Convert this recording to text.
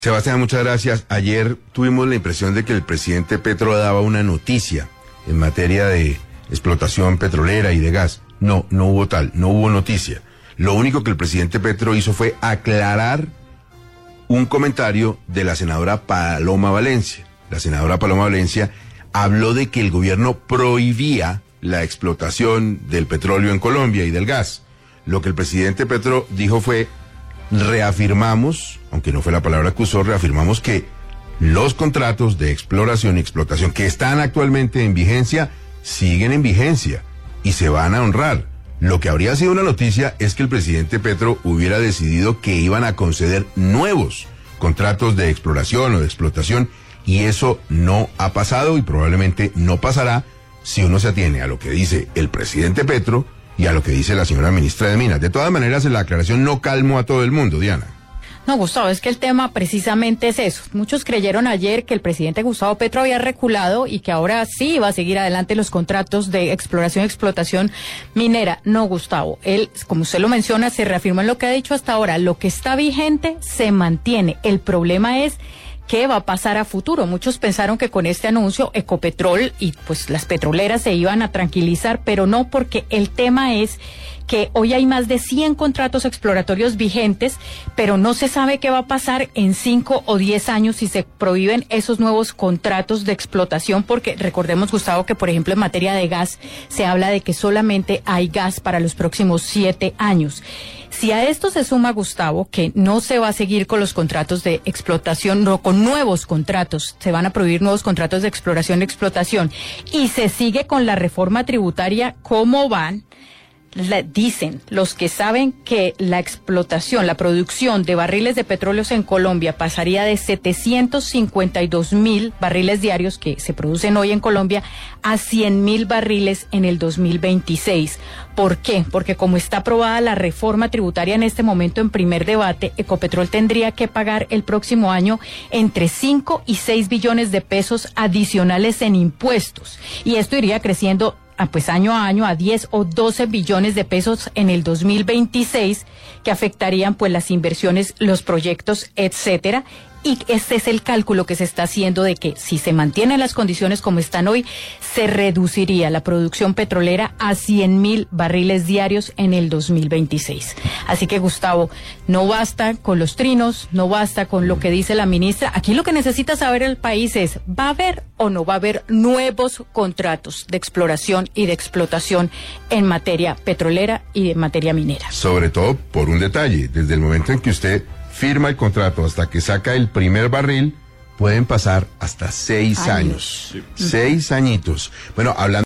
Sebastián, muchas gracias. Ayer tuvimos la impresión de que el presidente Petro daba una noticia en materia de explotación petrolera y de gas. No hubo noticia. Lo único que el presidente Petro hizo fue aclarar un comentario de la senadora Paloma Valencia. La senadora Paloma Valencia habló de que el gobierno prohibía la explotación del petróleo en Colombia y del gas. Lo que el presidente Petro dijo fue: reafirmamos, aunque no fue la palabra que usó, reafirmamos que los contratos de exploración y explotación que están actualmente en vigencia siguen en vigencia y se van a honrar. Lo que habría sido una noticia es que el presidente Petro hubiera decidido que iban a conceder nuevos contratos de exploración o de explotación, y eso no ha pasado y probablemente no pasará si uno se atiene a lo que dice el presidente Petro y a lo que dice la señora ministra de Minas. De todas maneras, la aclaración no calmó a todo el mundo, Diana. No, Gustavo, es que el tema precisamente es eso. Muchos creyeron ayer que el presidente Gustavo Petro había reculado y que ahora sí iba a seguir adelante los contratos de exploración y explotación minera. No, Gustavo, él, como usted lo menciona, se reafirma en lo que ha dicho hasta ahora. Lo que está vigente se mantiene. El problema es ¿qué va a pasar a futuro? Muchos pensaron que con este anuncio Ecopetrol y pues las petroleras se iban a tranquilizar, pero no, porque el tema es que hoy hay más de 100 contratos exploratorios vigentes, pero no se sabe qué va a pasar en 5 o 10 años si se prohíben esos nuevos contratos de explotación, porque recordemos, Gustavo, que por ejemplo en materia de gas se habla de que solamente hay gas para los próximos 7 años. Si a esto se suma, Gustavo, que no se va a seguir con los contratos de explotación, no con nuevos contratos, se van a prohibir nuevos contratos de exploración y explotación, y se sigue con la reforma tributaria, ¿cómo van? Dicen los que saben que la explotación, la producción de barriles de petróleos en Colombia pasaría de 752.000 barriles diarios que se producen hoy en Colombia a 100.000 barriles en el 2026. ¿Por qué? Porque como está aprobada la reforma tributaria en este momento en primer debate, Ecopetrol tendría que pagar el próximo año entre 5 y 6 billones de pesos adicionales en impuestos. Y esto iría creciendo pues año a año a 10 o 12 billones de pesos en el 2026, que afectarían pues las inversiones, los proyectos, etcétera. Y este es el cálculo que se está haciendo de que si se mantienen las condiciones como están hoy, se reduciría la producción petrolera a 100.000 barriles diarios en el 2026. Así que, Gustavo, no basta con los trinos, no basta con lo que dice la ministra. Aquí lo que necesita saber el país es, ¿va a haber o no va a haber nuevos contratos de exploración y de explotación en materia petrolera y en materia minera? Sobre todo por un detalle: desde el momento en que usted firma el contrato hasta que saca el primer barril, pueden pasar hasta 6 años. 6 añitos. Bueno, hablando